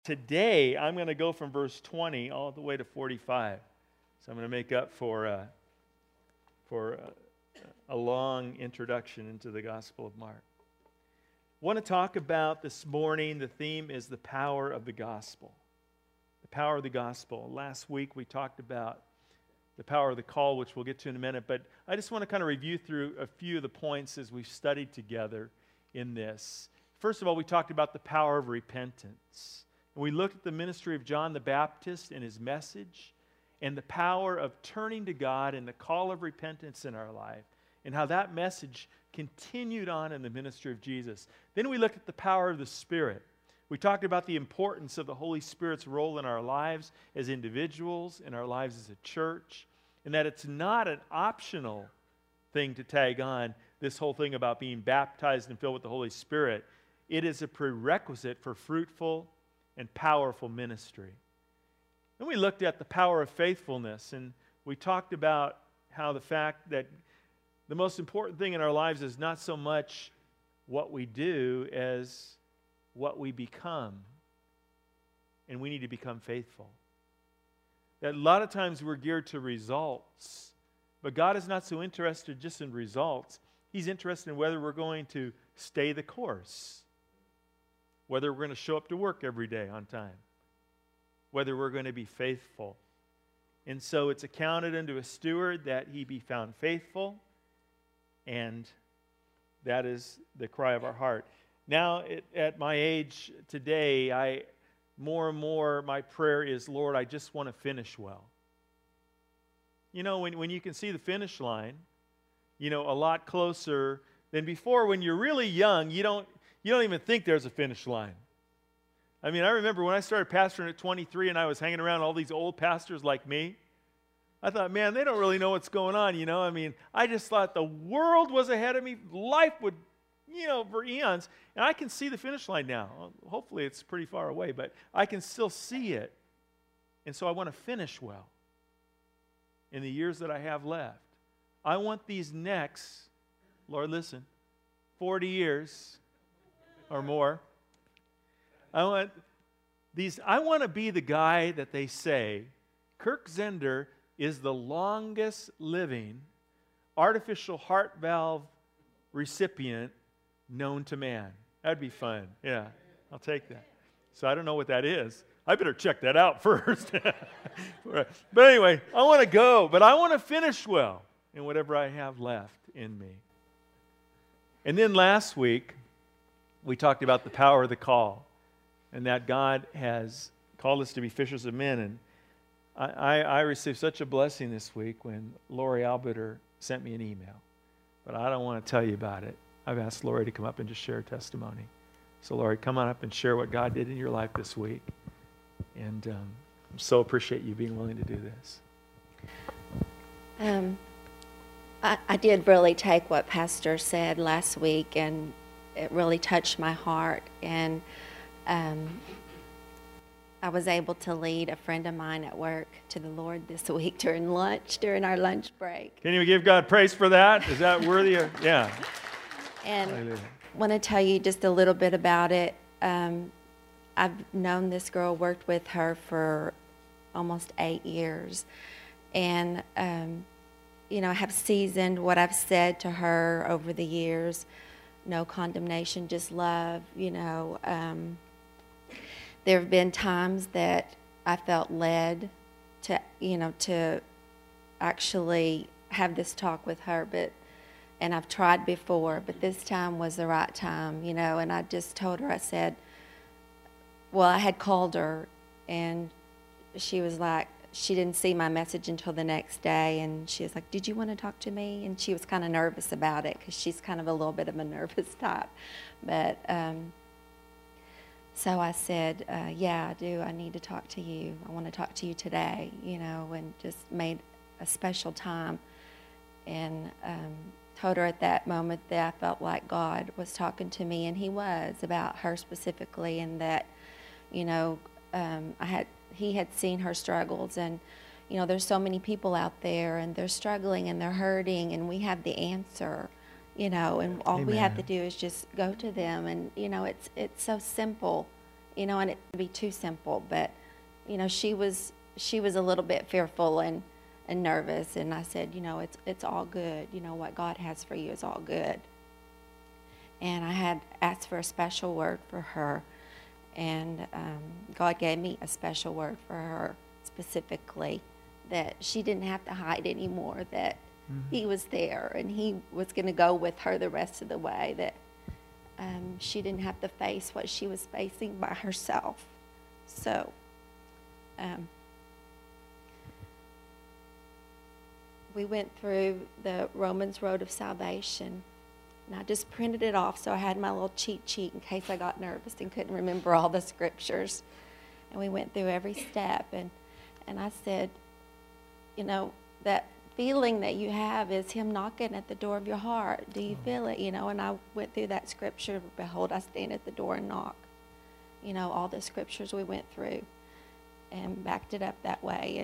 Today, I'm going to go from verse 20 all the way to 45. So I'm going to make up for a long introduction into the Gospel of Mark. I want to talk about this morning, the theme is the power of the gospel. The power of the gospel. Last week we talked about the power of the call, which we'll get to in a minute, but I just want to kind of review through a few of the points as we've studied together in this. First of all, we talked about the power of repentance. And we looked at the ministry of John the Baptist and his message and the power of turning to God and the call of repentance in our life and how that message continued on in the ministry of Jesus. Then we looked at the power of the Spirit. We talked about the importance of the Holy Spirit's role in our lives as individuals, in our lives as a church, and that it's not an optional thing to tag on this whole thing about being baptized and filled with the Holy Spirit. It is a prerequisite for fruitful and powerful ministry. Then we looked at the power of faithfulness, and we talked about how the fact that the most important thing in our lives is not so much what we do as what we become. And we need to become faithful. That a lot of times we're geared to results, but God is not so interested just in results. He's interested in whether we're going to stay the course, whether we're going to show up to work every day on time, whether we're going to be faithful. And so it's accounted unto a steward that he be found faithful, and that is the cry of our heart. Now, at my age today, more and more my prayer is, Lord, I just want to finish well. You know, when you can see the finish line, a lot closer than before. When you're really young, you don't even think there's a finish line. I mean, I remember when I started pastoring at 23 and I was hanging around all these old pastors like me, I thought, man, they don't really know what's going on, I mean, I just thought the world was ahead of me. Life would, for eons. And I can see the finish line now. Hopefully it's pretty far away, but I can still see it. And so I want to finish well in the years that I have left. I want these next, Lord, listen, 40 years or more. I want to be the guy that they say, Kirk Zender is the longest living artificial heart valve recipient known to man. That'd be fun. Yeah, I'll take that. So I don't know what that is. I better check that out first. But anyway, I want to go, but I want to finish well in whatever I have left in me. And then last week, we talked about the power of the call and that God has called us to be fishers of men. And I received such a blessing this week when Lori Albiter sent me an email. But I don't want to tell you about it. I've asked Lori to come up and just share a testimony. So Lori, come on up and share what God did in your life this week. And I so appreciate you being willing to do this. I did really take what Pastor said last week, and it really touched my heart. And I was able to lead a friend of mine at work to the Lord this week during our lunch break. Can you give God praise for that? Is that worthy of, yeah. And I want to tell you just a little bit about it. I've known this girl, worked with her for almost 8 years. And, I have seasoned what I've said to her over the years. No condemnation, just love, There have been times that I felt led to actually have this talk with her, and I've tried before, but this time was the right time, and I just told her, I said, well, I had called her, and she was like, she didn't see my message until the next day, and she was like, did you want to talk to me? And she was kind of nervous about it, because she's kind of a little bit of a nervous type, but so I said, yeah, I do. I need to talk to you. I want to talk to you today, and just made a special time. And told her at that moment that I felt like God was talking to me, and He was, about her specifically, and that, He had seen her struggles, and, there's so many people out there, and they're struggling, and they're hurting, and we have the answer. And all we have to do is just go to them. And, it's so simple, and it would be too simple. But, she was a little bit fearful and nervous. And I said, it's all good. What God has for you is all good. And I had asked for a special word for her. And God gave me a special word for her specifically, that she didn't have to hide anymore, that He was there and He was going to go with her the rest of the way, that she didn't have to face what she was facing by herself. So we went through the Romans Road of Salvation, and I just printed it off so I had my little cheat sheet in case I got nervous and couldn't remember all the scriptures. And we went through every step, and I said, that feeling that you have is Him knocking at the door of your heart. Do you feel it? And I went through that scripture, behold, I stand at the door and knock. All the scriptures we went through and backed it up that way.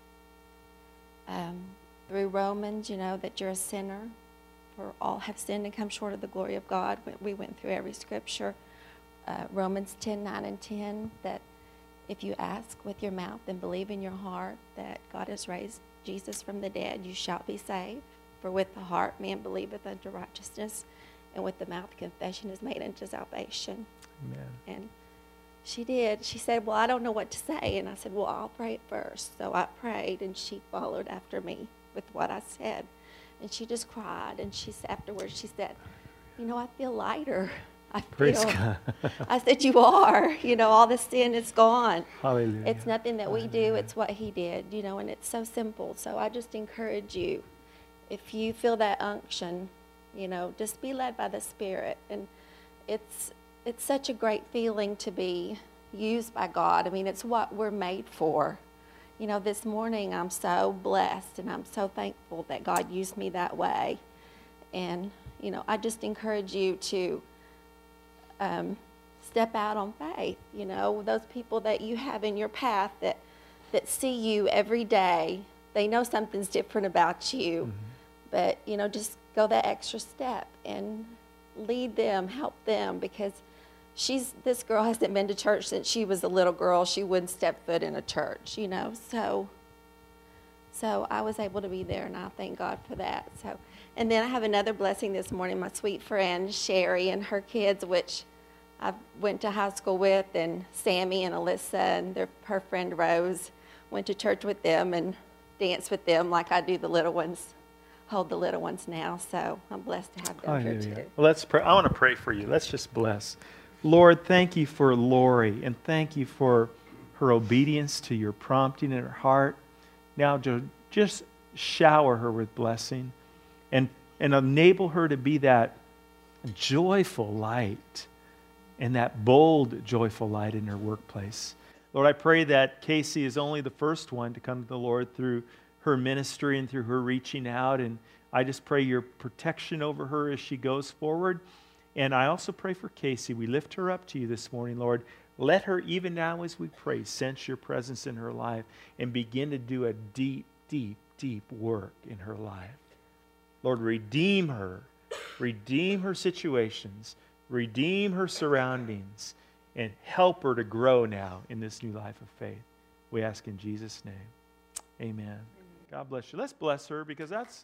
And through Romans, that you're a sinner, for all have sinned and come short of the glory of God. We went through every scripture. Romans 10:9 and 10, that if you ask with your mouth and believe in your heart that God has raised Jesus from the dead, you shall be saved. For with the heart man believeth unto righteousness, and with the mouth confession is made unto salvation. Amen. And she did. She said, well, I don't know what to say. And I said, well, I'll pray first. So I prayed, and she followed after me with what I said. And she just cried. And afterwards she said, I feel lighter. Praise God. I said, you are. All the sin is gone. Hallelujah. It's nothing that we do. It's what He did, and it's so simple. So I just encourage you, if you feel that unction, just be led by the Spirit. And it's such a great feeling to be used by God. I mean, it's what we're made for. This morning I'm so blessed, and I'm so thankful that God used me that way. And, I just encourage you to step out on faith. Those people that you have in your path that see you every day, they know something's different about you. But, just go that extra step and lead them, help them, because this girl hasn't been to church since she was a little girl. She wouldn't step foot in a church, So I was able to be there, and I thank God for that. And then I have another blessing this morning. My sweet friend Sherry and her kids, which I went to high school with, and Sammy and Alyssa and her friend Rose, went to church with them and danced with them like I do the little ones, hold the little ones now. So I'm blessed to have them here too. Well, let's pray. I want to pray for you. Let's just bless. Lord, thank you for Lori, and thank you for her obedience to your prompting in her heart. Now just shower her with blessing and enable her to be that joyful light and that bold, joyful light in her workplace. Lord, I pray that Casey is only the first one to come to the Lord through her ministry and through her reaching out. And I just pray your protection over her as she goes forward. And I also pray for Casey. We lift her up to you this morning, Lord. Let her, even now as we pray, sense your presence in her life and begin to do a deep, deep, deep work in her life. Lord, redeem her situations, redeem her surroundings, and help her to grow now in this new life of faith. We ask in Jesus' name. Amen. God bless you. Let's bless her, because that's,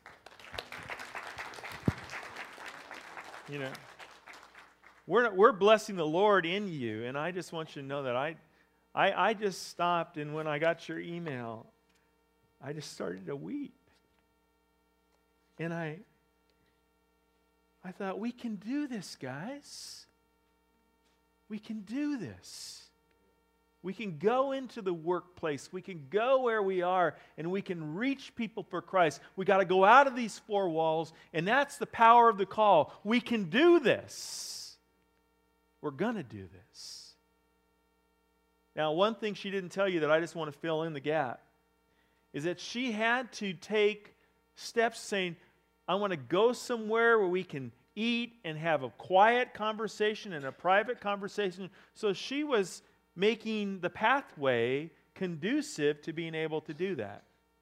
we're blessing the Lord in you, and I just want you to know that I just stopped, and when I got your email, I just started to weep. And I thought, we can do this, guys. We can do this. We can go into the workplace. We can go where we are, and we can reach people for Christ. We got to go out of these four walls, and that's the power of the call. We can do this. We're going to do this. Now, one thing she didn't tell you that I just want to fill in the gap is that she had to take steps saying, I want to go somewhere where we can eat and have a quiet conversation and a private conversation. So she was making the pathway conducive to being able to do that.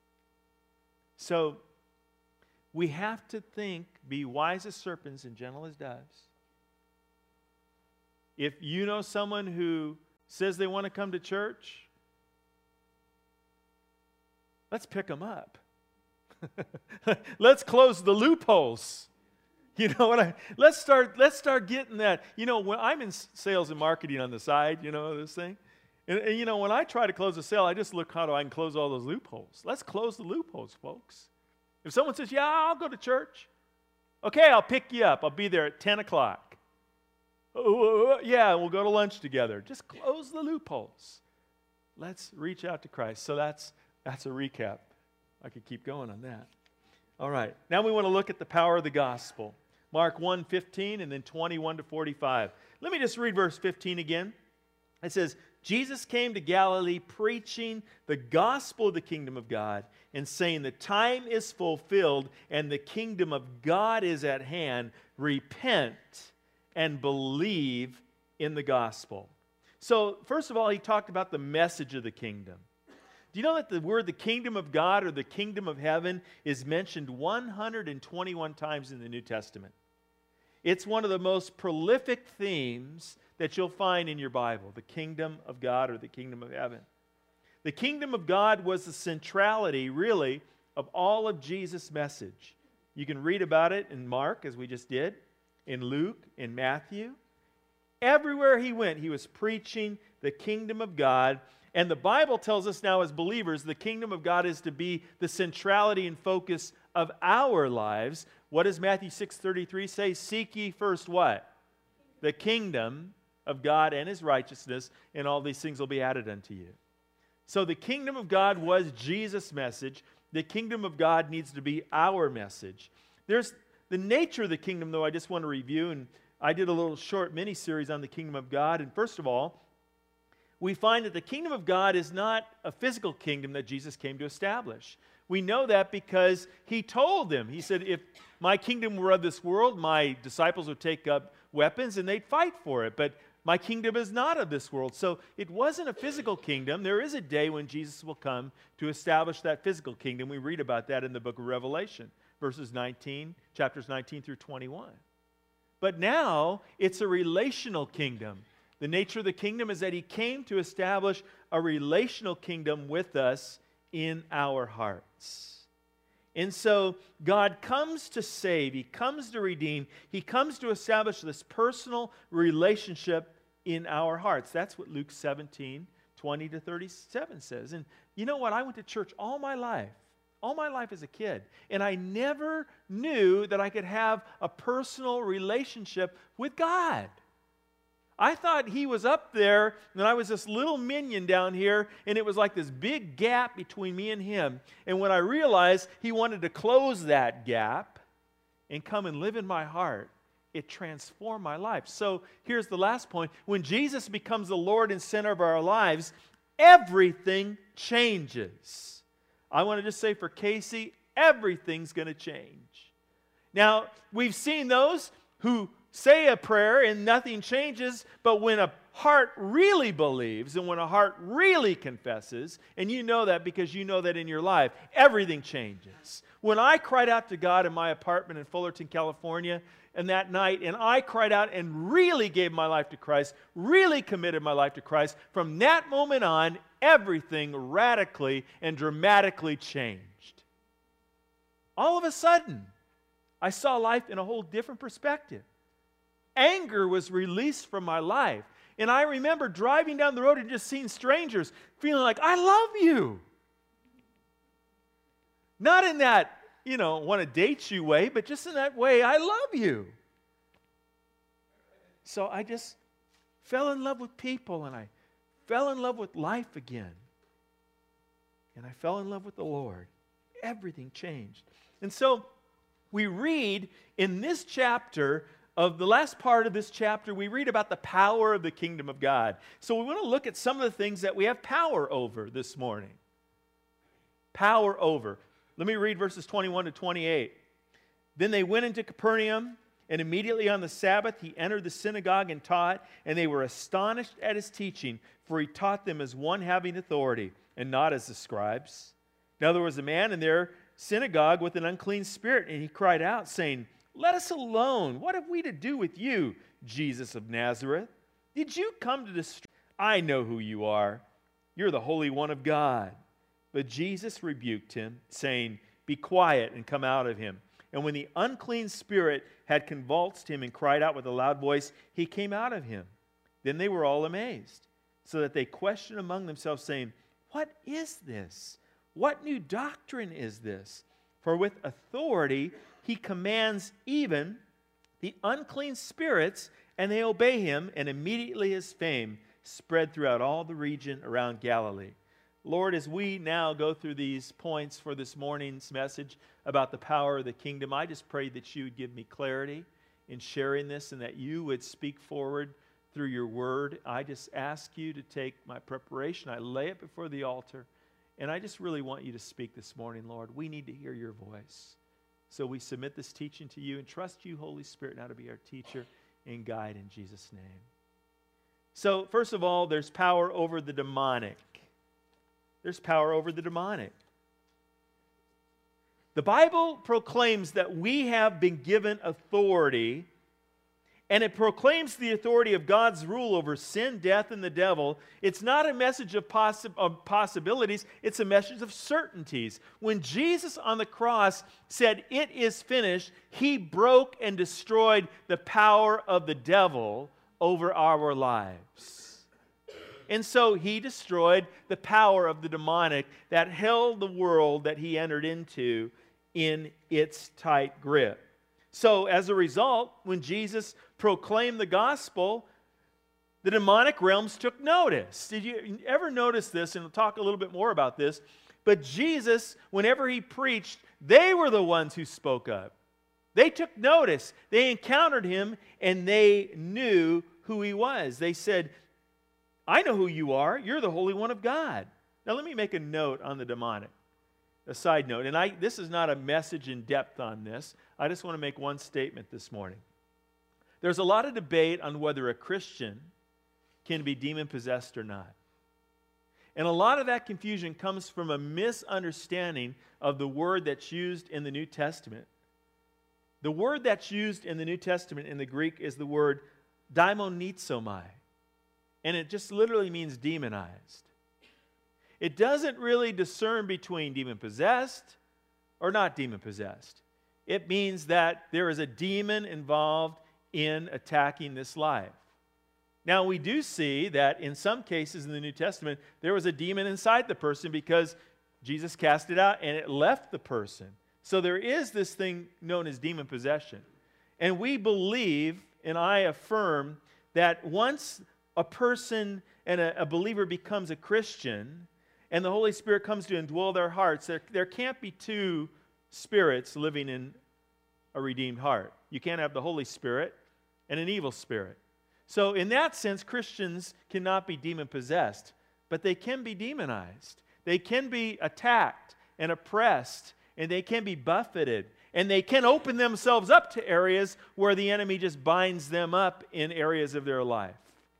So we have to be wise as serpents and gentle as doves. If you know someone who says they want to come to church, let's pick them up. Let's close the loopholes. You know what? Let's start getting that. You know, when I'm in sales and marketing on the side, you know, this thing. And you know, when I try to close a sale, I just look how I can close all those loopholes. Let's close the loopholes, folks. If someone says, yeah, I'll go to church. Okay, I'll pick you up. I'll be there at 10 o'clock. Yeah, we'll go to lunch together. Just close the loopholes. Let's reach out to Christ. So that's a recap. I could keep going on that. All right. Now we want to look at the power of the gospel. Mark 1:15 and then 21 to 45. Let me just read verse 15 again. It says, Jesus came to Galilee preaching the gospel of the kingdom of God and saying, the time is fulfilled and the kingdom of God is at hand. Repent and believe in the gospel. So, first of all, he talked about the message of the kingdom. Do you know that the word the kingdom of God or the kingdom of heaven is mentioned 121 times in the New Testament? It's one of the most prolific themes that you'll find in your Bible, the kingdom of God or the kingdom of heaven. The kingdom of God was the centrality, really, of all of Jesus' message. You can read about it in Mark, as we just did, in Luke, in Matthew. Everywhere he went, he was preaching the kingdom of God. And the Bible tells us now as believers, the kingdom of God is to be the centrality and focus of our lives. What does Matthew 6:33 say? Seek ye first what? The kingdom of God and his righteousness, and all these things will be added unto you. So the kingdom of God was Jesus' message. The kingdom of God needs to be our message. There's the nature of the kingdom, though, I just want to review, and I did a little short mini-series on the kingdom of God. And first of all, we find that the kingdom of God is not a physical kingdom that Jesus came to establish. We know that because he told them, he said, if my kingdom were of this world, my disciples would take up weapons and they'd fight for it. But my kingdom is not of this world. So it wasn't a physical kingdom. There is a day when Jesus will come to establish that physical kingdom. We read about that in the book of Revelation, chapters 19 through 21. But now it's a relational kingdom. The nature of the kingdom is that he came to establish a relational kingdom with us in our hearts. And so God comes to save, he comes to redeem, he comes to establish this personal relationship in our hearts. That's what Luke 17:20 to 37 says. And you know what? I went to church all my life as a kid, and I never knew that I could have a personal relationship with God. I thought he was up there, and I was this little minion down here, and it was like this big gap between me and him. And when I realized he wanted to close that gap and come and live in my heart, it transformed my life. So here's the last point. When Jesus becomes the Lord and center of our lives, everything changes. I want to just say for Casey, everything's going to change. Now, we've seen those who say a prayer and nothing changes, but when a heart really believes and when a heart really confesses, and you know that because you know that in your life, everything changes. When I cried out to God in my apartment in Fullerton, California, and that night, and I cried out and really gave my life to Christ, really committed my life to Christ, from that moment on, everything radically and dramatically changed. All of a sudden, I saw life in a whole different perspective. Anger was released from my life. And I remember driving down the road and just seeing strangers, feeling like, I love you. Not in that, want to date you way, but just in that way, I love you. So I just fell in love with people, and I fell in love with life again. And I fell in love with the Lord. Everything changed. And so we read in this chapter, of the last part of this chapter, we read about the power of the kingdom of God. So we want to look at some of the things that we have power over this morning. Power over. Let me read verses 21 to 28. Then they went into Capernaum, and immediately on the Sabbath he entered the synagogue and taught, and they were astonished at his teaching, for he taught them as one having authority, and not as the scribes. Now there was a man in their synagogue with an unclean spirit, and he cried out, saying, Let us alone. What have we to do with you, Jesus of Nazareth? Did you come to destroy? I know who you are. You're the Holy One of God." But Jesus rebuked him, saying, "Be quiet and come out of him." And when the unclean spirit had convulsed him and cried out with a loud voice, he came out of him. Then they were all amazed, so that they questioned among themselves, saying, "What is this? What new doctrine is this? For with authority he commands even the unclean spirits, and they obey him." And immediately his fame spread throughout all the region around Galilee. Lord, as we now go through these points for this morning's message about the power of the kingdom, I just pray that you would give me clarity in sharing this and that you would speak forward through your word. I just ask you to take my preparation. I lay it before the altar, and I just really want you to speak this morning, Lord. We need to hear your voice. So we submit this teaching to you and trust you, Holy Spirit, now to be our teacher and guide in Jesus' name. So, first of all, there's power over the demonic. There's power over the demonic. The Bible proclaims that we have been given authority, and it proclaims the authority of God's rule over sin, death, and the devil. It's not a message of possibilities, it's a message of certainties. When Jesus on the cross said, "It is finished," he broke and destroyed the power of the devil over our lives. And so he destroyed the power of the demonic that held the world that he entered into in its tight grip. So as a result, when Jesus proclaimed the gospel, the demonic realms took notice. Did you ever notice this? And we'll talk a little bit more about this. But Jesus, whenever he preached, they were the ones who spoke up. They took notice. They encountered him, and they knew who he was. They said, "I know who you are. You're the Holy One of God." Now let me make a note on the demonic. A side note, and this is not a message in depth on this. I just want to make one statement this morning. There's a lot of debate on whether a Christian can be demon-possessed or not. And a lot of that confusion comes from a misunderstanding of the word that's used in the New Testament. The word that's used in the New Testament in the Greek is the word daimonizomai. And it just literally means demonized. It doesn't really discern between demon-possessed or not demon-possessed. It means that there is a demon involved in attacking this life. Now, we do see that in some cases in the New Testament, there was a demon inside the person because Jesus cast it out and it left the person. So there is this thing known as demon possession. And we believe, and I affirm, that once a person and a believer becomes a Christian and the Holy Spirit comes to indwell their hearts, there can't be two spirits living in a redeemed heart. You can't have the Holy Spirit and an evil spirit. So in that sense, Christians cannot be demon-possessed, but they can be demonized. They can be attacked and oppressed, and they can be buffeted, and they can open themselves up to areas where the enemy just binds them up in areas of their life.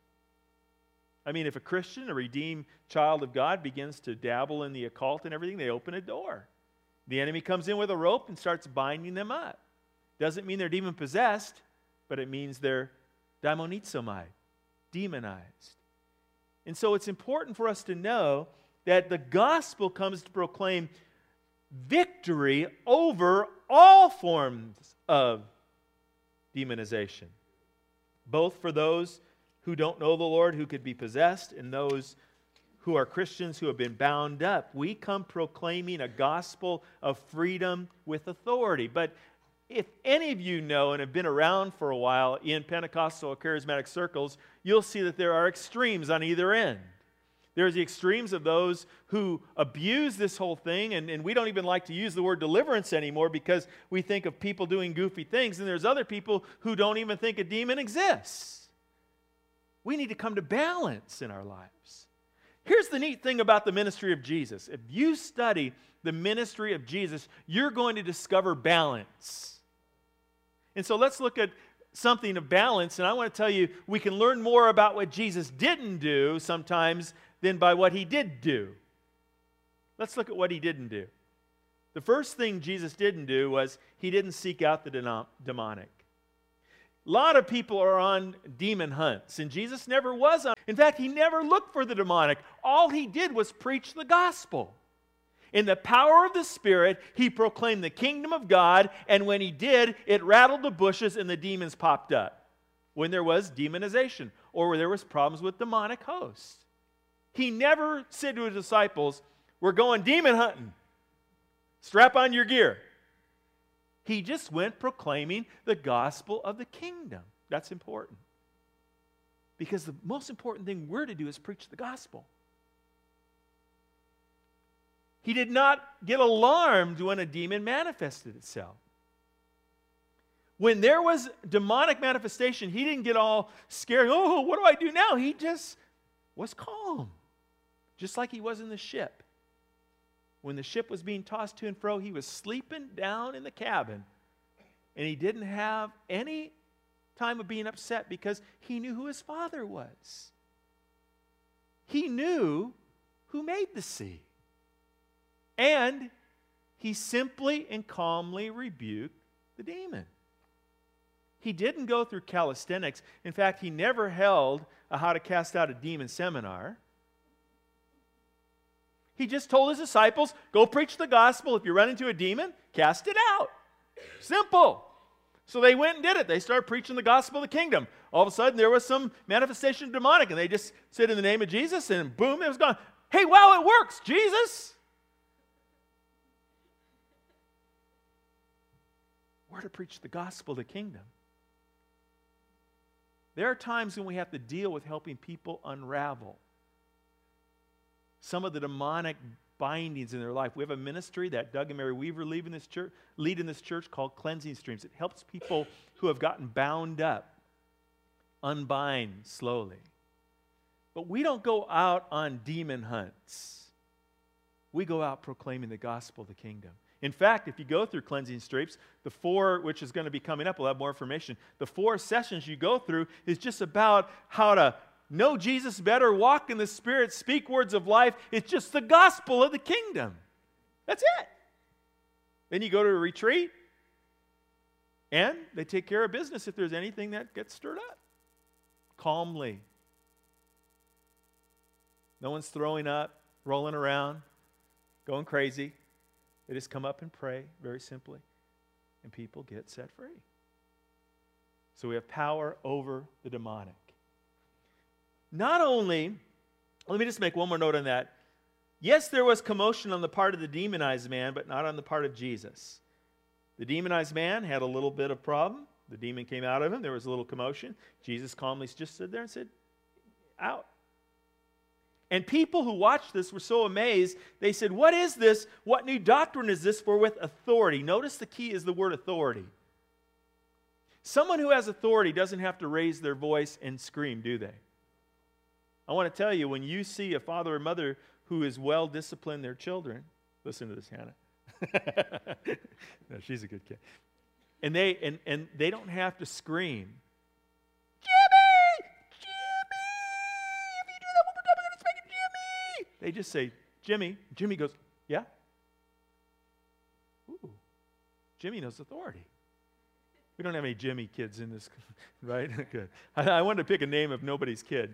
I mean, if a Christian, a redeemed child of God, begins to dabble in the occult and everything, they open a door. The enemy comes in with a rope and starts binding them up. Doesn't mean they're demon-possessed, but it means they're daimonizomai, demonized. And so it's important for us to know that the gospel comes to proclaim victory over all forms of demonization, both for those who don't know the Lord, who could be possessed, and those who are Christians who have been bound up. We come proclaiming a gospel of freedom with authority. But if any of you know and have been around for a while in Pentecostal or charismatic circles, you'll see that there are extremes on either end. There's the extremes of those who abuse this whole thing, and we don't even like to use the word deliverance anymore because we think of people doing goofy things, and there's other people who don't even think a demon exists. We need to come to balance in our lives. Here's the neat thing about the ministry of Jesus. If you study the ministry of Jesus, you're going to discover balance. And so let's look at something of balance, and I want to tell you, we can learn more about what Jesus didn't do sometimes than by what he did do. Let's look at what he didn't do. The first thing Jesus didn't do was he didn't seek out the demonic. A lot of people are on demon hunts, and Jesus never was on. In fact, he never looked for the demonic. All he did was preach the gospel. In the power of the Spirit, he proclaimed the kingdom of God, and when he did, it rattled the bushes and the demons popped up. When there was demonization, or where there was problems with demonic hosts. He never said to his disciples, "We're going demon hunting. Strap on your gear." He just went proclaiming the gospel of the kingdom. That's important. Because the most important thing we're to do is preach the gospel. He did not get alarmed when a demon manifested itself. When there was demonic manifestation, he didn't get all scared. "Oh, what do I do now?" He just was calm. Just like he was in the ship. When the ship was being tossed to and fro, he was sleeping down in the cabin. And he didn't have any time of being upset because he knew who his Father was. He knew who made the sea. And he simply and calmly rebuked the demon. He didn't go through calisthenics. In fact, he never held a how to cast out a demon seminar. He just told his disciples, "Go preach the gospel. If you run into a demon, cast it out." Simple. So they went and did it. They started preaching the gospel of the kingdom. All of a sudden, there was some manifestation of demonic, and they just said in the name of Jesus, and boom, it was gone. "Hey, wow, it works, Jesus." We're to preach the gospel of the kingdom. There are times when we have to deal with helping people unravel some of the demonic bindings in their life. We have a ministry that Doug and Mary Weaver lead in this church called Cleansing Streams. It helps people who have gotten bound up unbind slowly. But we don't go out on demon hunts. We go out proclaiming the gospel of the kingdom. In fact, if you go through Cleansing Streams, the 4, which is going to be coming up, we'll have more information. The 4 sessions you go through is just about how to know Jesus better, walk in the Spirit, speak words of life. It's just the gospel of the kingdom. That's it. Then you go to a retreat, and they take care of business if there's anything that gets stirred up. Calmly. No one's throwing up, rolling around, going crazy. They just come up and pray, very simply, and people get set free. So we have power over the demonic. Not only, let me just make one more note on that. Yes, there was commotion on the part of the demonized man, but not on the part of Jesus. The demonized man had a little bit of problem. The demon came out of him. There was a little commotion. Jesus calmly just stood there and said, "Out." And people who watched this were so amazed, they said, "What is this? What new doctrine is this for with authority?" Notice the key is the word authority. Someone who has authority doesn't have to raise their voice and scream, do they? I want to tell you, when you see a father or mother who is well disciplined their children, listen to this, Hannah. No, she's a good kid. And they don't have to scream, "Jimmy! Jimmy! If you do that one more time, I'm going to spank you, Jimmy!" They just say, "Jimmy." Jimmy goes, "Yeah?" Ooh, Jimmy knows authority. We don't have any Jimmy kids in this, right? Good. I wanted to pick a name of nobody's kid.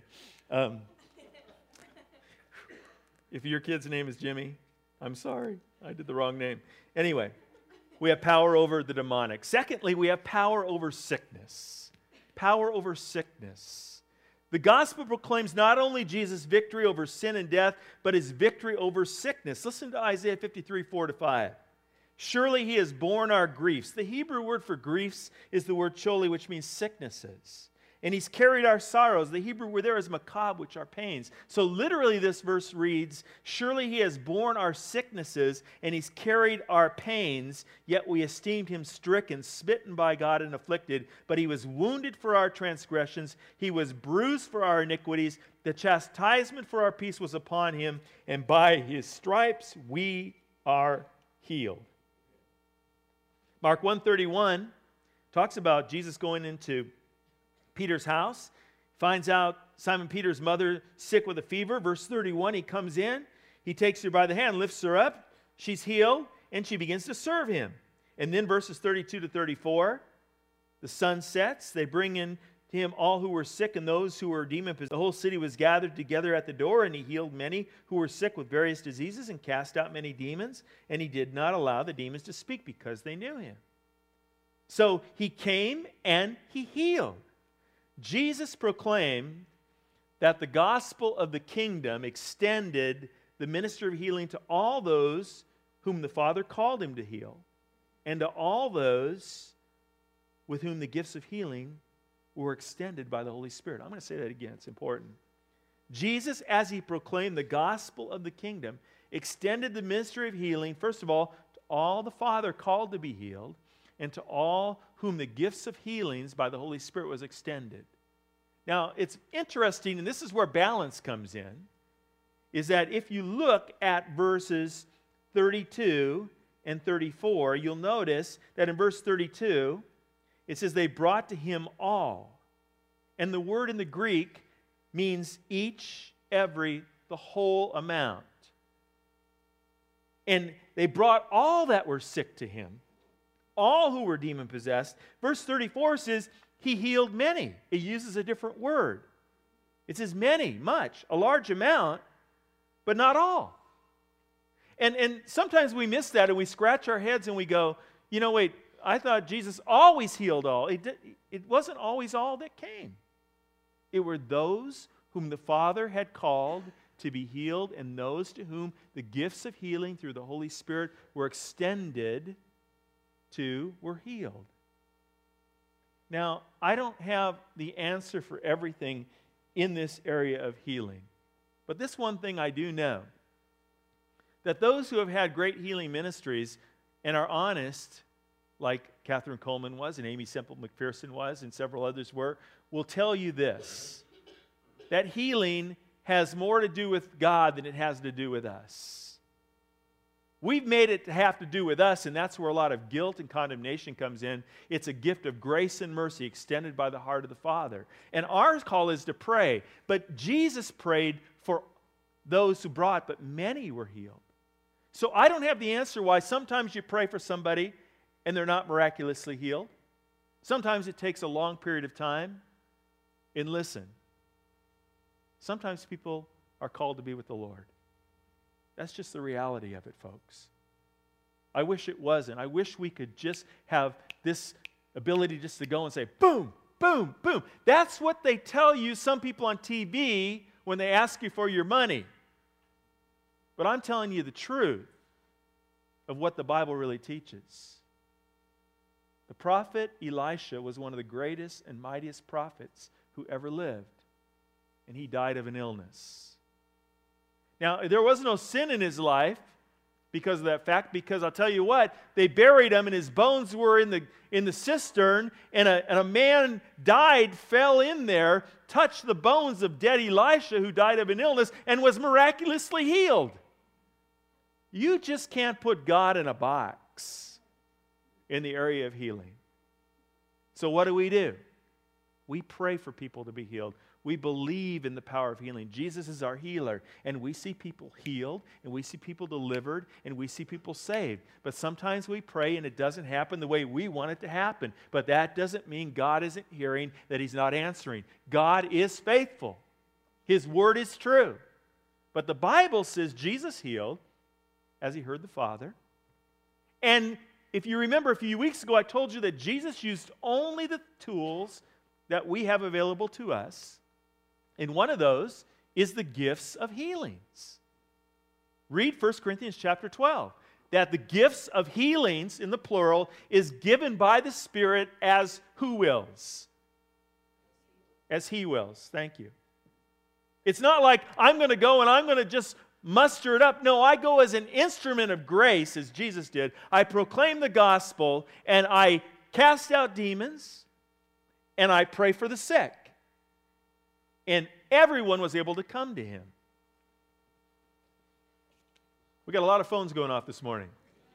If your kid's name is Jimmy, I'm sorry. I did the wrong name. Anyway, we have power over the demonic. Secondly, we have power over sickness. Power over sickness. The gospel proclaims not only Jesus' victory over sin and death, but his victory over sickness. Listen to Isaiah 53, 4-5. "Surely he has borne our griefs." The Hebrew word for griefs is the word choli, which means sicknesses. "And he's carried our sorrows." The Hebrew word there is makab, which are pains. So literally this verse reads, "Surely he has borne our sicknesses and he's carried our pains, yet we esteemed him stricken, smitten by God and afflicted. But he was wounded for our transgressions, he was bruised for our iniquities. The chastisement for our peace was upon him, and by his stripes we are healed." Mark 1:31 talks about Jesus going into Peter's house, finds out Simon Peter's mother sick with a fever. Verse 31, he comes in, he takes her by the hand, lifts her up, she's healed, and she begins to serve him. And then verses 32-34, the the sun sets, they bring in to him all who were sick and those who were demon-possessed. The whole city was gathered together at the door, and he healed many who were sick with various diseases and cast out many demons, and he did not allow the demons to speak because they knew him. So he came and he healed. Jesus proclaimed that the gospel of the kingdom extended the ministry of healing to all those whom the Father called him to heal, and to all those with whom the gifts of healing were extended by the Holy Spirit. I'm going to say that again. It's important. Jesus, as he proclaimed the gospel of the kingdom, extended the ministry of healing, first of all, to all the Father called to be healed, and to all whom the gifts of healings by the Holy Spirit was extended. Now, it's interesting, and this is where balance comes in, is that if you look at verses 32 and 34, you'll notice that in verse 32, it says, they brought to him all. And the word in the Greek means each, every, the whole amount. And they brought all that were sick to him, all who were demon-possessed. Verse 34 says, he healed many. It uses a different word. It says many, much, a large amount, but not all. And sometimes we miss that and we scratch our heads and we go, wait, I thought Jesus always healed all. It wasn't always all that came. It were those whom the Father had called to be healed, and those to whom the gifts of healing through the Holy Spirit were extended to were healed. Now, I don't have the answer for everything in this area of healing. But this one thing I do know, that those who have had great healing ministries and are honest, like Catherine Coleman was and Amy Semple McPherson was and several others were, will tell you this, that healing has more to do with God than it has to do with us. We've made it to have to do with us, and that's where a lot of guilt and condemnation comes in. It's a gift of grace and mercy extended by the heart of the Father. And our call is to pray. But Jesus prayed for those who brought, but many were healed. So I don't have the answer why sometimes you pray for somebody and they're not miraculously healed. Sometimes it takes a long period of time. And listen, sometimes people are called to be with the Lord. That's just the reality of it, folks. I wish it wasn't. I wish we could just have this ability just to go and say, boom, boom, boom. That's what they tell you, some people on TV, when they ask you for your money. But I'm telling you the truth of what the Bible really teaches. The prophet Elisha was one of the greatest and mightiest prophets who ever lived. And he died of an illness. Now, there was no sin in his life because of that fact, because I'll tell you what, they buried him and his bones were in the cistern, and a man died, fell in there, touched the bones of dead Elisha who died of an illness and was miraculously healed. You just can't put God in a box in the area of healing. So what do? We pray for people to be healed. We believe in the power of healing. Jesus is our healer, and we see people healed, and we see people delivered, and we see people saved. But sometimes we pray and it doesn't happen the way we want it to happen. But that doesn't mean God isn't hearing, that He's not answering. God is faithful. His word is true. But the Bible says Jesus healed as He heard the Father. And if you remember a few weeks ago, I told you that Jesus used only the tools that we have available to us. And one of those is the gifts of healings. Read 1 Corinthians chapter 12. That the gifts of healings, in the plural, is given by the Spirit as who wills? As He wills. Thank you. It's not like I'm going to go and I'm going to just muster it up. No, I go as an instrument of grace, as Jesus did. I proclaim the gospel, and I cast out demons, and I pray for the sick. And everyone was able to come to Him. We got a lot of phones going off this morning.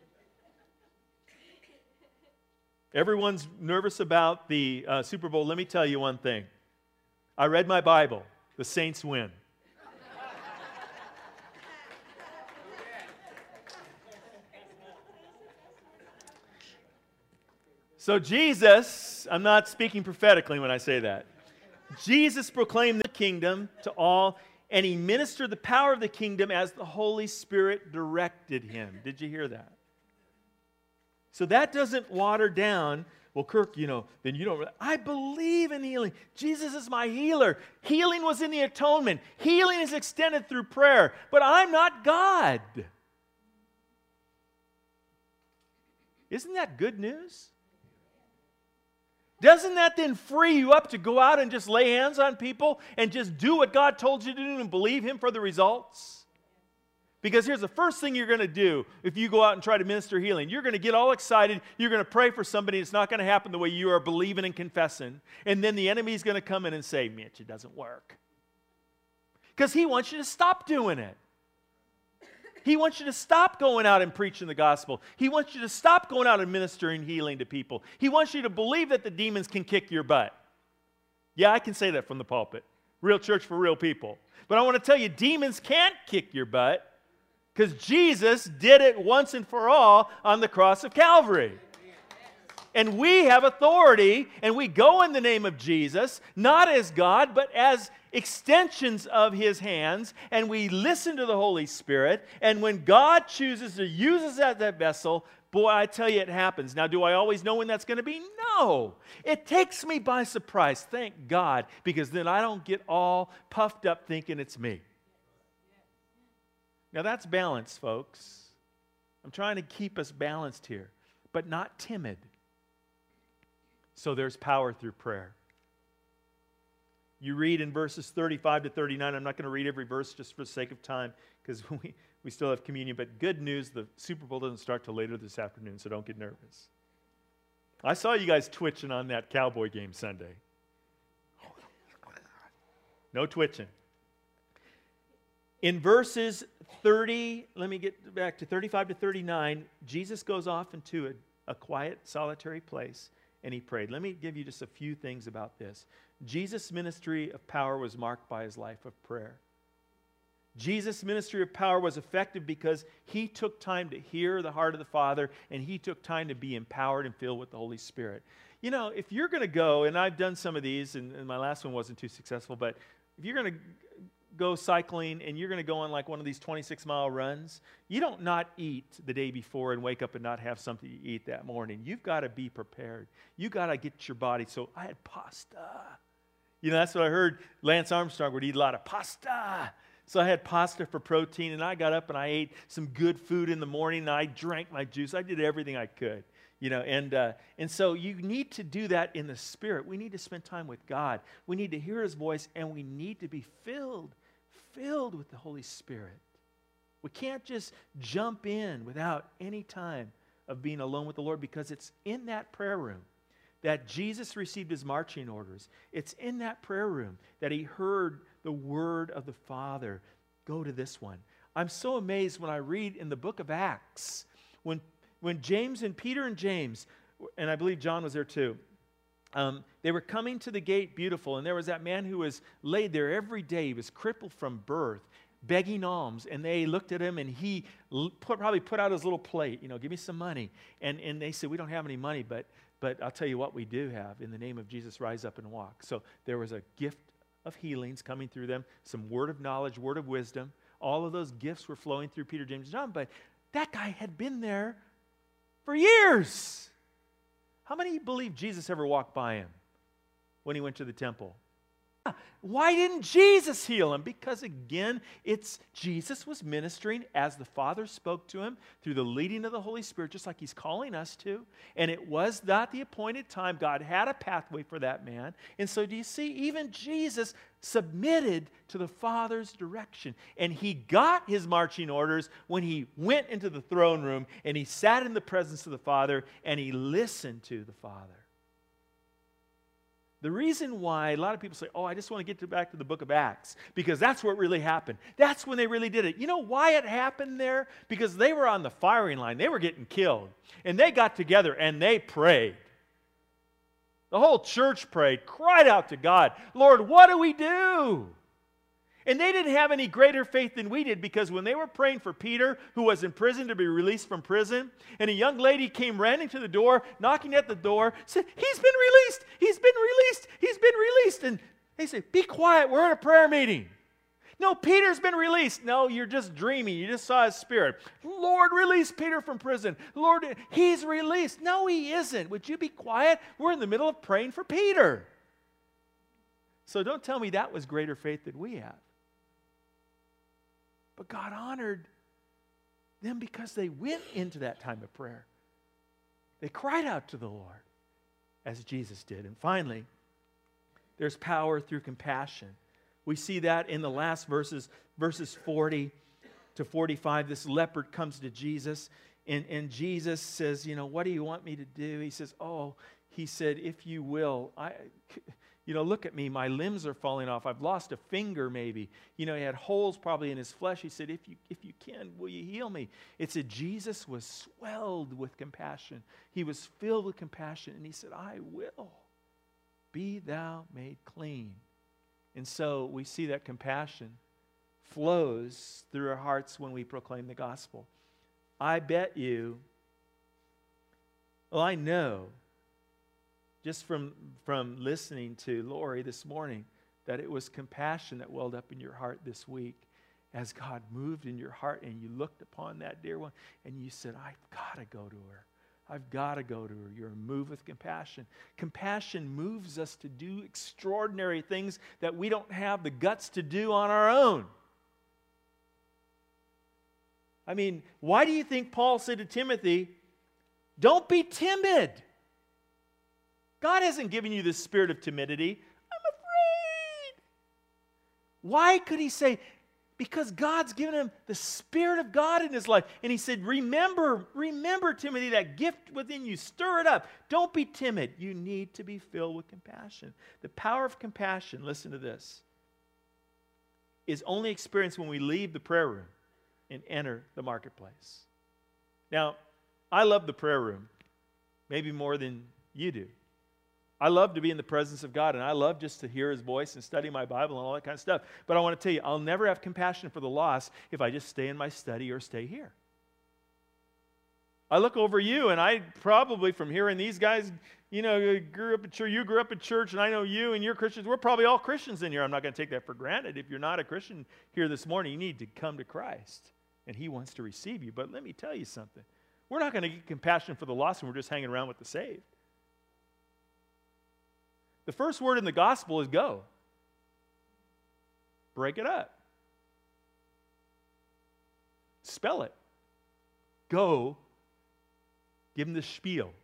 Everyone's nervous about the Super Bowl. Let me tell you one thing. I read my Bible. The Saints win. So Jesus demons. I'm not speaking prophetically when I say that. Jesus proclaimed the kingdom to all, and he ministered the power of the kingdom as the Holy Spirit directed him. Did you hear that? So that doesn't water down, well, Kirk, then you don't. I believe in healing. Jesus is my healer. Healing was in the atonement. Healing is extended through prayer. But I'm not God. Isn't that good news? Doesn't that then free you up to go out and just lay hands on people and just do what God told you to do and believe Him for the results? Because here's the first thing you're going to do if you go out and try to minister healing. You're going to get all excited. You're going to pray for somebody. It's not going to happen the way you are believing and confessing. And then the enemy's going to come in and say, Mitch, it doesn't work. Because he wants you to stop doing it. He wants you to stop going out and preaching the gospel. He wants you to stop going out and ministering healing to people. He wants you to believe that the demons can kick your butt. Yeah, I can say that from the pulpit. Real church for real people. But I want to tell you, demons can't kick your butt because Jesus did it once and for all on the cross of Calvary. And we have authority, and we go in the name of Jesus, not as God, but as extensions of His hands, and we listen to the Holy Spirit, and when God chooses to use us as that vessel, boy, I tell you, it happens. Now, do I always know when that's going to be? No. It takes me by surprise, thank God, because then I don't get all puffed up thinking it's me. Now, that's balance, folks. I'm trying to keep us balanced here, but not timid. So there's power through prayer. You read in verses 35 to 39. I'm not going to read every verse just for the sake of time because we still have communion. But good news, the Super Bowl doesn't start till later this afternoon, so don't get nervous. I saw you guys twitching on that Cowboy game Sunday. No twitching. In verses 30, let me get back to 35 to 39, Jesus goes off into a quiet, solitary place, and he prayed. Let me give you just a few things about this. Jesus' ministry of power was marked by his life of prayer. Jesus' ministry of power was effective because he took time to hear the heart of the Father, and he took time to be empowered and filled with the Holy Spirit. You know, if you're going to go, and I've done some of these, and my last one wasn't too successful, but if you're going to go cycling and you're going to go on like one of these 26-mile runs, you don't not eat the day before and wake up and not have something to eat that morning. You've got to be prepared. You've got to get your body. So I had pasta. You know, that's what I heard Lance Armstrong would eat a lot of pasta. So I had pasta for protein, and I got up and I ate some good food in the morning, and I drank my juice. I did everything I could. You know, and so you need to do that in the Spirit. We need to spend time with God. We need to hear His voice, and we need to be filled with the Holy Spirit. We can't just jump in without any time of being alone with the Lord, because it's in that prayer room that Jesus received His marching orders. It's in that prayer room that He heard the word of the Father. Go to this one. I'm so amazed when I read in the book of Acts, when James and Peter and James, and I believe John was there too, they were coming to the gate beautiful, and there was that man who was laid there every day. He was crippled from birth, begging alms, and they looked at him, and he probably put out his little plate, give me some money. And they said, we don't have any money, but I'll tell you what we do have. In the name of Jesus, rise up and walk. So there was a gift of healings coming through them, some word of knowledge, word of wisdom. All of those gifts were flowing through Peter, James, and John, but that guy had been there for years. How many believe Jesus ever walked by him when he went to the temple? Why didn't Jesus heal him? Because again, Jesus was ministering as the Father spoke to him through the leading of the Holy Spirit, just like He's calling us to. And it was not the appointed time. God had a pathway for that man. And so do you see, even Jesus submitted to the Father's direction. And He got His marching orders when He went into the throne room and He sat in the presence of the Father and He listened to the Father. The reason why a lot of people say, I just want to get back to the book of Acts, because that's what really happened. That's when they really did it. You know why it happened there? Because they were on the firing line. They were getting killed. And they got together and they prayed. The whole church prayed, cried out to God, Lord, what do we do? And they didn't have any greater faith than we did, because when they were praying for Peter, who was in prison to be released from prison, and a young lady came running to the door, knocking at the door, said, "He's been released! He's been released! He's been released!" And they said, "Be quiet, we're in a prayer meeting." "No, Peter's been released." "No, you're just dreaming. You just saw his spirit." "Lord, release Peter from prison. Lord, he's released." "No, he isn't. Would you be quiet? We're in the middle of praying for Peter." So don't tell me that was greater faith than we have. But God honored them because they went into that time of prayer. They cried out to the Lord as Jesus did. And finally, there's power through compassion. We see that in the last verses 40 to 45. This leopard comes to Jesus, and Jesus says, "What do you want me to do?" He says, he said, "If you will, look at me, my limbs are falling off. I've lost a finger maybe." He had holes probably in his flesh. He said, if you can, will you heal me?" It said Jesus was swelled with compassion. He was filled with compassion, and he said, "I will. Be thou made clean." And so we see that compassion flows through our hearts when we proclaim the gospel. I bet you, I know, just from listening to Lori this morning, that it was compassion that welled up in your heart this week as God moved in your heart and you looked upon that dear one and you said, "I've got to go to her. I've got to go to her." You're moved with compassion. Compassion moves us to do extraordinary things that we don't have the guts to do on our own. I mean, why do you think Paul said to Timothy, "Don't be timid"? God hasn't given you the spirit of timidity. "I'm afraid." Why could he say? Because God's given him the Spirit of God in his life. And he said, remember, Timothy, that gift within you. Stir it up. Don't be timid. You need to be filled with compassion. The power of compassion, listen to this, is only experienced when we leave the prayer room and enter the marketplace. Now, I love the prayer room, maybe more than you do. I love to be in the presence of God, and I love just to hear his voice and study my Bible and all that kind of stuff. But I want to tell you, I'll never have compassion for the lost if I just stay in my study or stay here. I look over you, and I probably, from hearing these guys, grew up in church, you grew up in church, and I know you and you're Christians. We're probably all Christians in here. I'm not going to take that for granted. If you're not a Christian here this morning, you need to come to Christ, and he wants to receive you. But let me tell you something. We're not going to get compassion for the lost when we're just hanging around with the saved. The first word in the gospel is go. Break it up. Spell it. Go. Give them the spiel.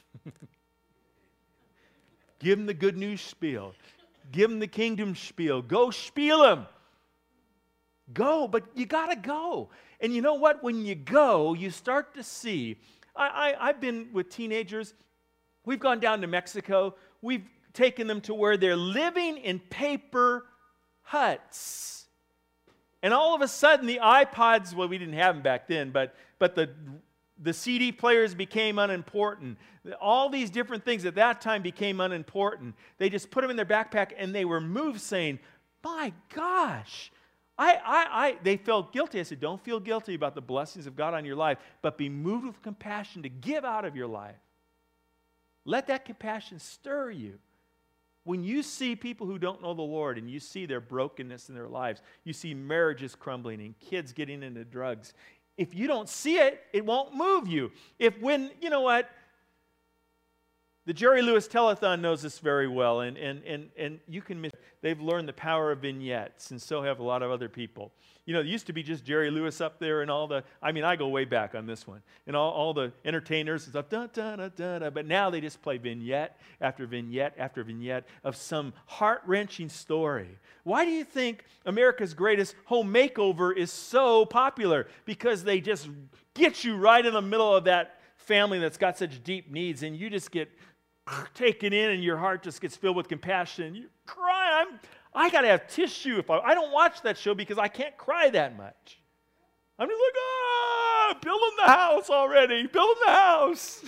Give them the good news spiel. Give them the kingdom spiel. Go spiel them. Go, but you got to go. And you know what? When you go, you start to see. I've been with teenagers. We've gone down to Mexico. We've taken them to where they're living in paper huts. And all of a sudden, the iPods, well, we didn't have them back then, but the CD players became unimportant. All these different things at that time became unimportant. They just put them in their backpack, and they were moved saying, "My gosh." They felt guilty. I said, don't feel guilty about the blessings of God on your life, but be moved with compassion to give out of your life. Let that compassion stir you. When you see people who don't know the Lord and you see their brokenness in their lives, you see marriages crumbling and kids getting into drugs, if you don't see it, it won't move you. You know what? The Jerry Lewis Telethon knows this very well, and you can miss. They've learned the power of vignettes, and so have a lot of other people. It used to be just Jerry Lewis up there and all the, I go way back on this one, and all the entertainers and stuff, da, da, da, da, da, but now they just play vignette after vignette after vignette of some heart-wrenching story. Why do you think America's Greatest Home Makeover is so popular? Because they just get you right in the middle of that family that's got such deep needs, and you just get taken in, and your heart just gets filled with compassion, and you cry. I got to have tissue if I don't watch that show because I can't cry that much. I'm just like, building the house already, building the house.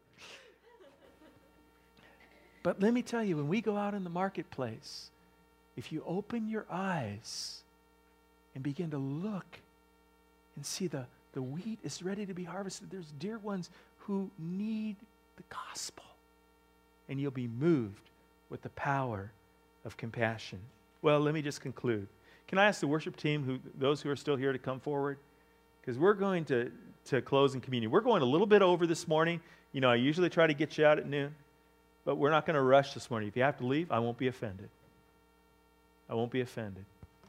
But let me tell you, when we go out in the marketplace, if you open your eyes and begin to look and see the wheat is ready to be harvested, there's dear ones who need the gospel. And you'll be moved with the power of compassion. Well, let me just conclude. Can I ask the worship team, those who are still here, to come forward? Because we're going to close in communion. We're going a little bit over this morning. You know, I usually try to get you out at noon, but we're not going to rush this morning. If you have to leave, I won't be offended. I won't be offended.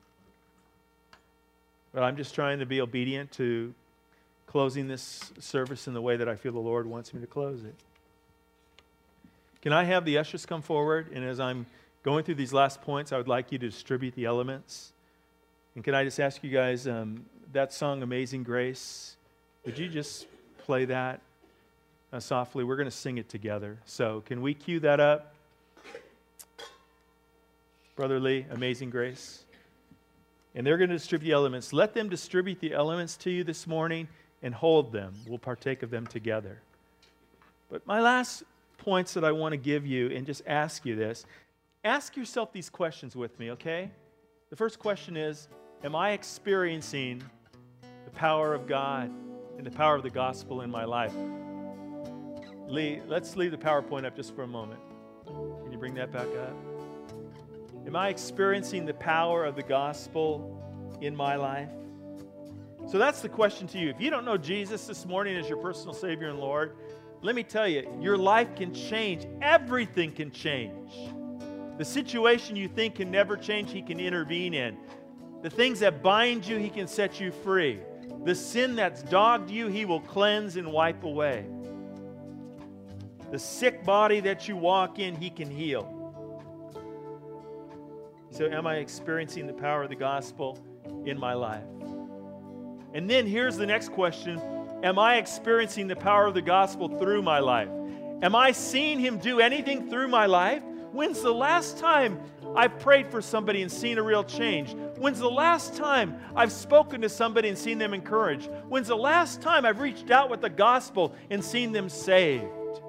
But I'm just trying to be obedient to closing this service in the way that I feel the Lord wants me to close it. Can I have the ushers come forward? And as I'm going through these last points, I would like you to distribute the elements. And can I just ask you guys, that song, Amazing Grace, would you just play that softly? We're going to sing it together. So can we cue that up? Brother Lee, Amazing Grace. And they're going to distribute the elements. Let them distribute the elements to you this morning and hold them. We'll partake of them together. But my last points that I want to give you and just ask you this. Ask yourself these questions with me, okay? The first question is, am I experiencing the power of God and the power of the gospel in my life? Lee, let's leave the PowerPoint up just for a moment. Can you bring that back up? Am I experiencing the power of the gospel in my life? So that's the question to you. If you don't know Jesus this morning as your personal Savior and Lord, let me tell you, your life can change. Everything can change. The situation you think can never change, He can intervene in. The things that bind you, He can set you free. The sin that's dogged you, He will cleanse and wipe away. The sick body that you walk in, He can heal. So am I experiencing the power of the gospel in my life? And then here's the next question. Am I experiencing the power of the gospel through my life? Am I seeing Him do anything through my life? When's the last time I've prayed for somebody and seen a real change? When's the last time I've spoken to somebody and seen them encouraged? When's the last time I've reached out with the gospel and seen them saved?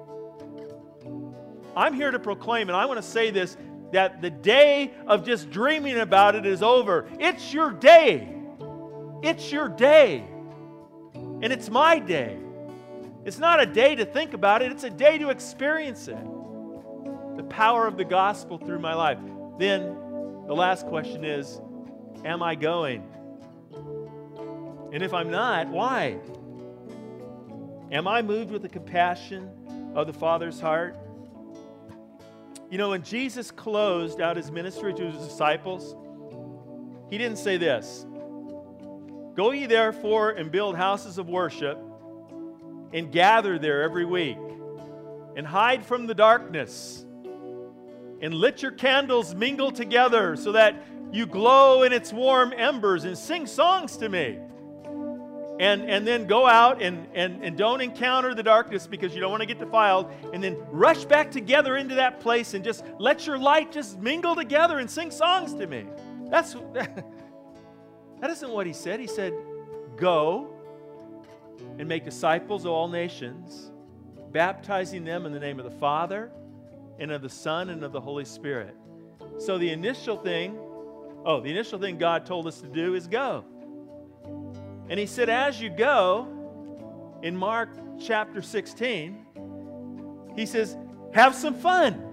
I'm here to proclaim, and I want to say this, that the day of just dreaming about it is over. It's your day. It's your day. And it's my day. It's not a day to think about it. It's a day to experience it. The power of the gospel through my life. Then the last question is, am I going? And if I'm not, why? Am I moved with the compassion of the Father's heart? You know, when Jesus closed out His ministry to His disciples, He didn't say this: "Go ye therefore and build houses of worship and gather there every week and hide from the darkness and let your candles mingle together so that you glow in its warm embers and sing songs to me. And then go out and don't encounter the darkness because you don't want to get defiled, and then rush back together into that place and just let your light just mingle together and sing songs to me." That isn't what He said. He said, "Go and make disciples of all nations, baptizing them in the name of the Father and of the Son and of the Holy Spirit." So the initial thing God told us to do is go. And He said, as you go, in Mark chapter 16, He says, have some fun.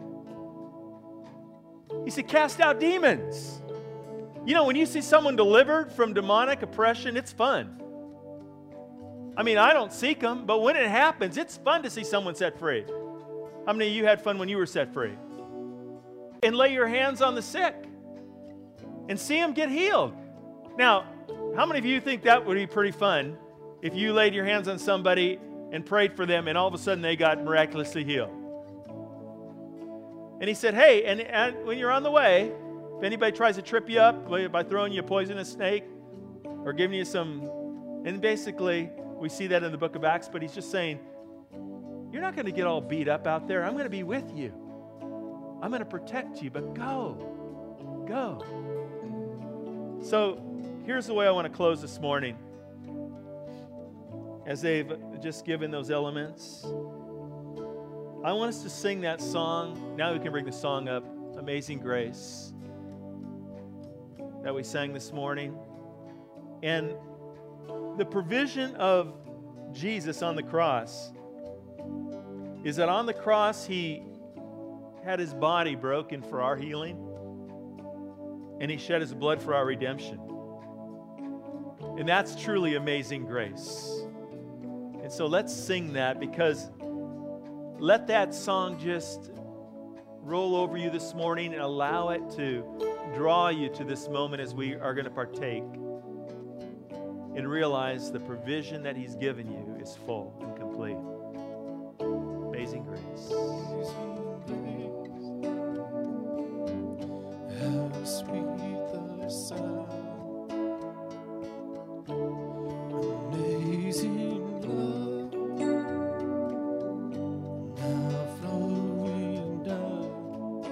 He said, cast out demons. You know, when you see someone delivered from demonic oppression, it's fun. I mean, I don't seek them, but when it happens, it's fun to see someone set free. How many of you had fun when you were set free? And lay your hands on the sick and see them get healed. Now, how many of you think that would be pretty fun if you laid your hands on somebody and prayed for them and all of a sudden they got miraculously healed? And He said, hey, and when you're on the way, if anybody tries to trip you up by throwing you a poisonous snake or giving you some, and basically we see that in the book of Acts, but He's just saying, you're not going to get all beat up out there. I'm going to be with you. I'm going to protect you, but go. So here's the way I want to close this morning. As they've just given those elements, I want us to sing that song. Now we can bring the song up, Amazing Grace. that we sang this morning. And the provision of Jesus on the cross is that on the cross He had His body broken for our healing, and He shed His blood for our redemption. And that's truly amazing grace. And so let's sing that, because let that song just roll over you this morning and allow it to draw you to this moment as we are going to partake, and realize the provision that He's given you is full and complete. Amazing grace. How sweet the sound, amazing love, now flowing down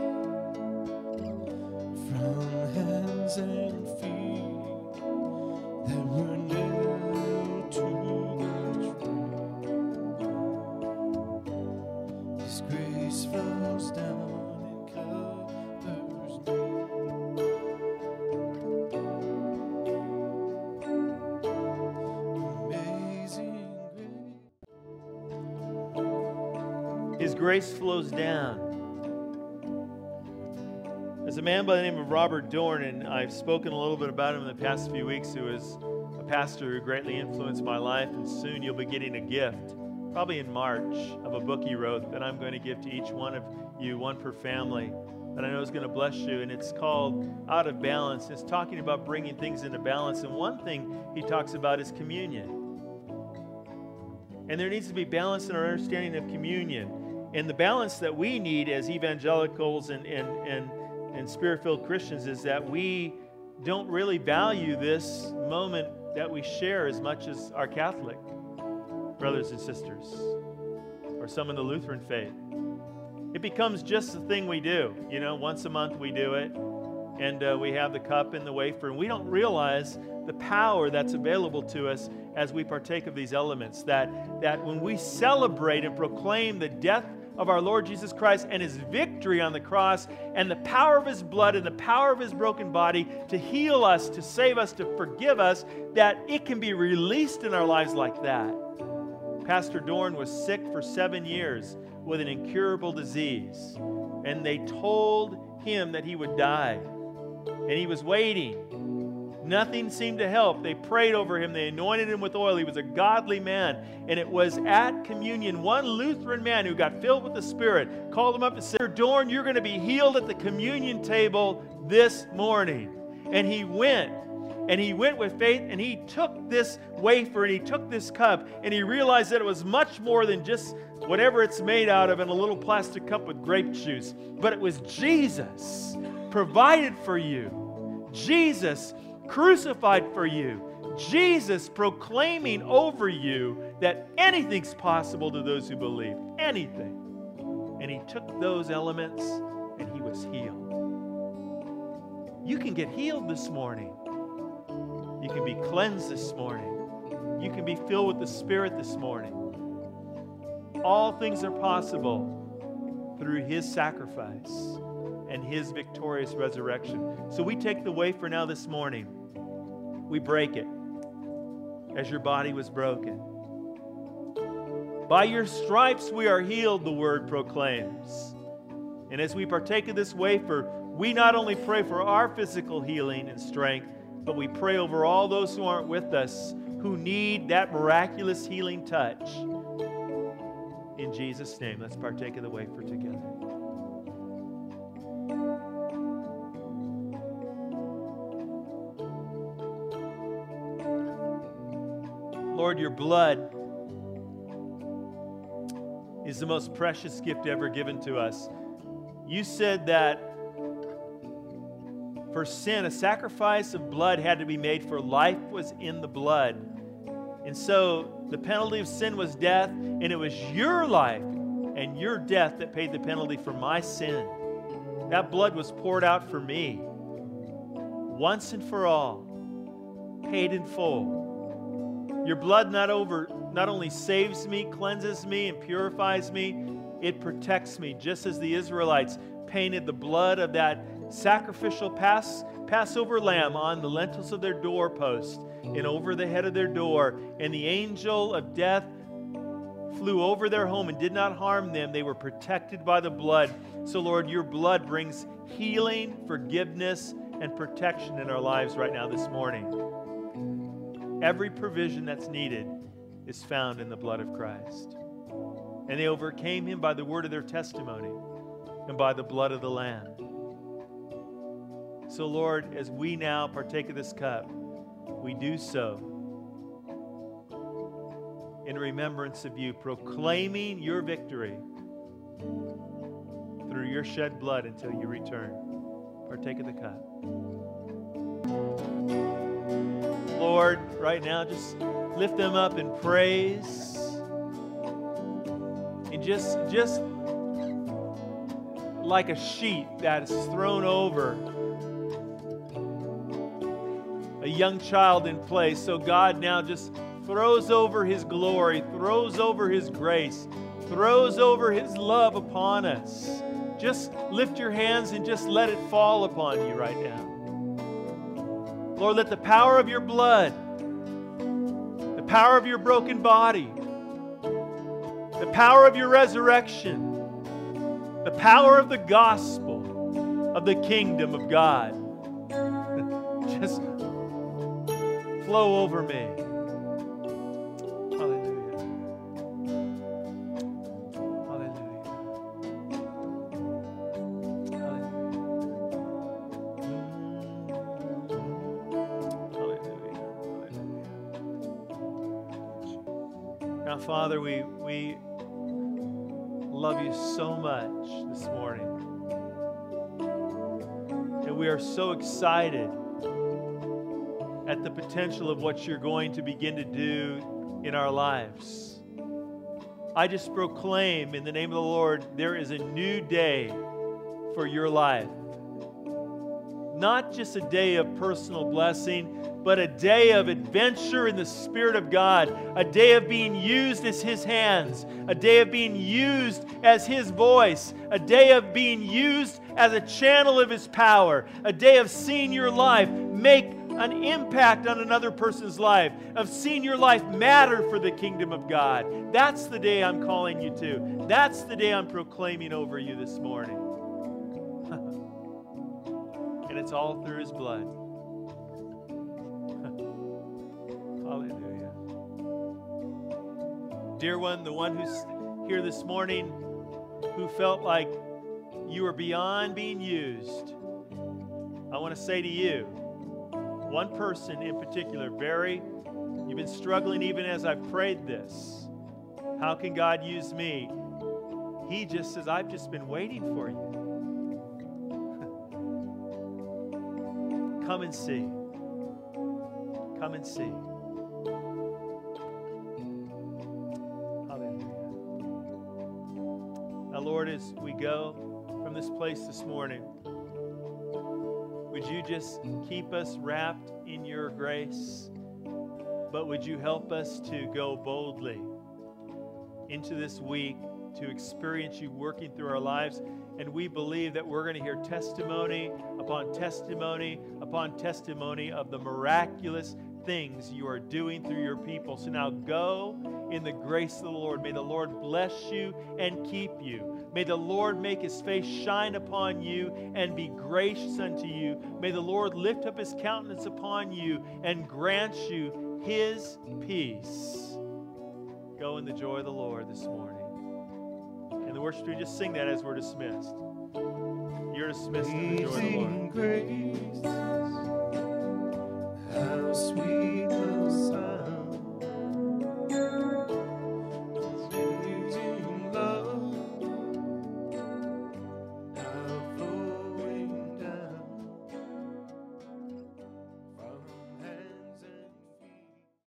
from hands and feet that were nailed to the tree. His grace flows down and covers me. His grace flows down. There's a man by the name of Robert Dorn, and I've spoken a little bit about him in the past few weeks, who is a pastor who greatly influenced my life, and soon you'll be getting a gift, probably in March, of a book he wrote that I'm going to give to each one of you, one per family, that I know is going to bless you, and it's called Out of Balance. It's talking about bringing things into balance, and one thing he talks about is communion. And there needs to be balance in our understanding of communion. And the balance that we need as evangelicals and Spirit-filled Christians is that we don't really value this moment that we share as much as our Catholic brothers and sisters, or some in the Lutheran faith. It becomes just the thing we do. You know, once a month we do it, and we have the cup and the wafer, and we don't realize the power that's available to us as we partake of these elements, that when we celebrate and proclaim the death of our Lord Jesus Christ and His victory on the cross, and the power of His blood and the power of His broken body to heal us, to save us, to forgive us, that it can be released in our lives like that. Pastor Dorn was sick for 7 years with an incurable disease, and they told him that he would die, and he was waiting. Nothing seemed to help. They prayed over him. They anointed him with oil. He was a godly man. And it was at communion, one Lutheran man who got filled with the Spirit called him up and said, Dorn, you're going to be healed at the communion table this morning. And he went. And he went with faith, and he took this wafer and he took this cup, and he realized that it was much more than just whatever it's made out of in a little plastic cup with grape juice. But it was Jesus provided for you. Jesus crucified for you. Jesus proclaiming over you that anything's possible to those who believe. Anything. And he took those elements and he was healed. You can get healed this morning. You can be cleansed this morning. You can be filled with the Spirit this morning. All things are possible through His sacrifice and His victorious resurrection. So we take the wafer now this morning. We break it as your body was broken. By your stripes we are healed, the word proclaims. And as we partake of this wafer, we not only pray for our physical healing and strength, but we pray over all those who aren't with us, who need that miraculous healing touch. In Jesus' name, let's partake of the wafer together. Lord, your blood is the most precious gift ever given to us. You said that for sin, a sacrifice of blood had to be made, for life was in the blood. And so the penalty of sin was death, and it was your life and your death that paid the penalty for my sin. That blood was poured out for me, once and for all, paid in full. Your blood not only saves me, cleanses me, and purifies me, it protects me, just as the Israelites painted the blood of that sacrificial Passover lamb on the lintels of their doorpost and over the head of their door. And the angel of death flew over their home and did not harm them. They were protected by the blood. So, Lord, your blood brings healing, forgiveness, and protection in our lives right now this morning. Every provision that's needed is found in the blood of Christ. And they overcame him by the word of their testimony and by the blood of the Lamb. So, Lord, as we now partake of this cup, we do so in remembrance of you, proclaiming your victory through your shed blood until you return. Partake of the cup. Lord, right now, just lift them up in praise. And just like a sheet that is thrown over a young child in place, so God now just throws over his glory, throws over his grace, throws over his love upon us. Just lift your hands and just let it fall upon you right now. Lord, let the power of your blood, the power of your broken body, the power of your resurrection, the power of the gospel of the kingdom of God just flow over me. Hallelujah. Hallelujah. Hallelujah. Hallelujah. Now, Father, we love you so much this morning. And we are so excited at the potential of what you're going to begin to do in our lives. I just proclaim in the name of the Lord, there is a new day for your life. Not just a day of personal blessing, but a day of adventure in the Spirit of God, a day of being used as His hands, a day of being used as His voice, a day of being used as a channel of His power, a day of seeing your life make an impact on another person's life, of seeing your life matter for the kingdom of God. That's the day I'm calling you to. That's the day I'm proclaiming over you this morning. And it's all through His blood. Hallelujah. Dear one, the one who's here this morning who felt like you were beyond being used, I want to say to you, one person in particular, Barry, you've been struggling even as I've prayed this. How can God use me? He just says, I've just been waiting for you. Come and see. Come and see. Hallelujah. Now, Lord, as we go from this place this morning, would you just keep us wrapped in your grace? But would you help us to go boldly into this week to experience you working through our lives? And we believe that we're going to hear testimony upon testimony upon testimony of the miraculous things you are doing through your people. So now go in the grace of the Lord. May the Lord bless you and keep you. May the Lord make His face shine upon you and be gracious unto you. May the Lord lift up His countenance upon you and grant you His peace. Go in the joy of the Lord this morning. And the worship team, just sing that as we're dismissed. You're dismissed in the joy of the Lord. Grace, how sweet